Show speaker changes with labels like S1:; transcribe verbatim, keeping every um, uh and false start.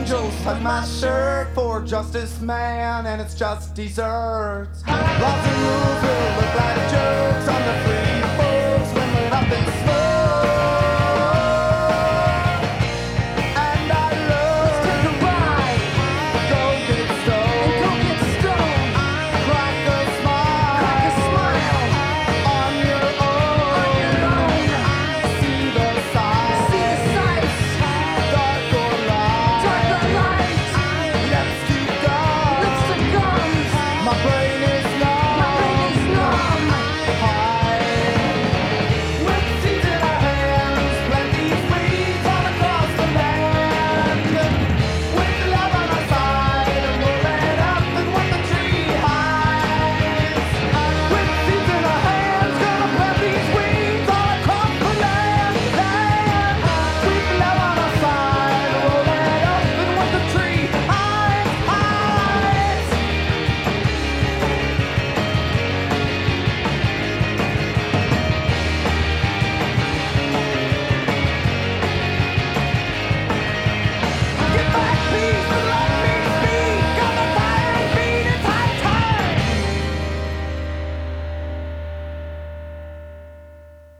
S1: angels hug my shirt for justice, man, and it's just desserts. Laws and rules will look like jerks on the free folks when we're nothing slow.